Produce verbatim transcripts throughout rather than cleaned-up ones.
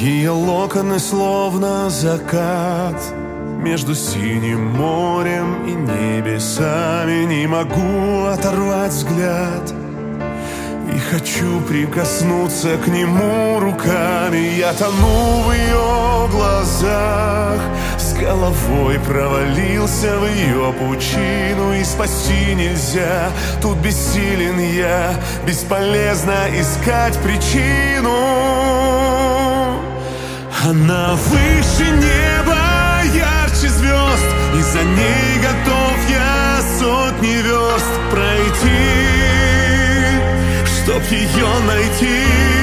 Ее локоны словно закат между синим морем и небесами. Не могу оторвать взгляд и хочу прикоснуться к нему руками. Я тону в ее глазах, с головой провалился в ее пучину. И спасти нельзя, тут бессилен я, бесполезно искать причину. Она выше неба, ярче звезд, и за ней готов я сотни верст пройти, чтоб ее найти.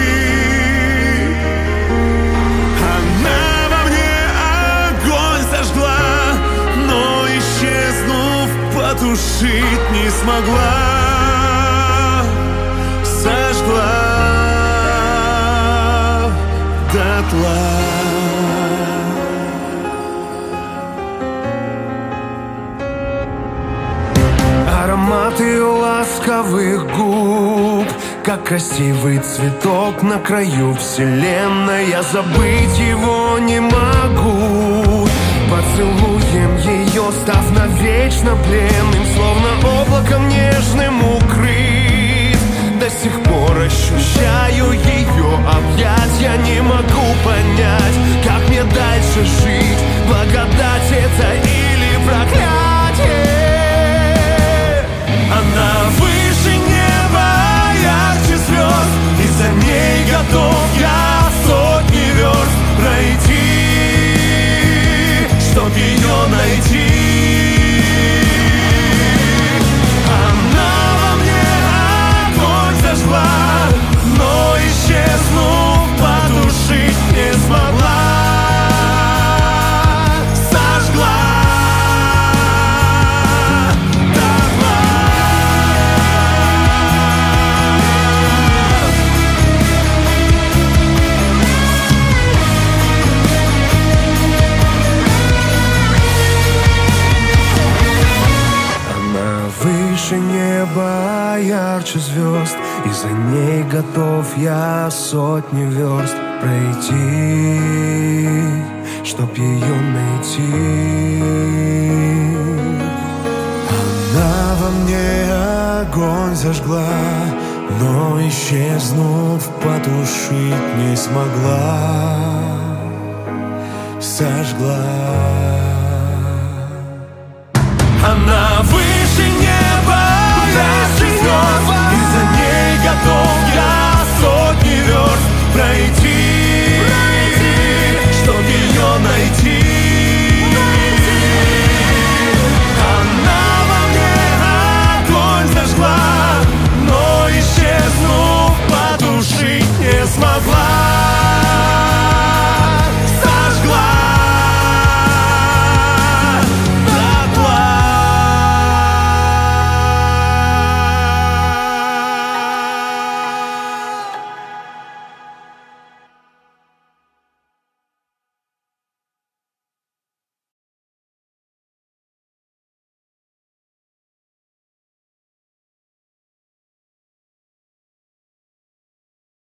Она во мне огонь зажгла, но, исчезнув, потушить не смогла. Сожгла дотла. Аромат ее ласковых губ, как красивый цветок на краю вселенной. Я забыть его не могу. Поцелуем ее, став навечно пленным, словно облаком нежным укрыт. До сих пор ощущаю ее объятья. Не могу понять, как мне дальше жить. Благодать это или проклятие? Она выше неба, ярче звезд, и за ней готов я сотни верст пройти, чтоб ее найти. Она во мне огонь зажгла, но, исчезнув, потушить не смогла. Сожгла. Выше неба, ярче звезд, и за ней готов я сотни верст пройти, чтоб ее найти. Она во мне огонь зажгла, но, исчезнув, потушить не смогла. Сожгла.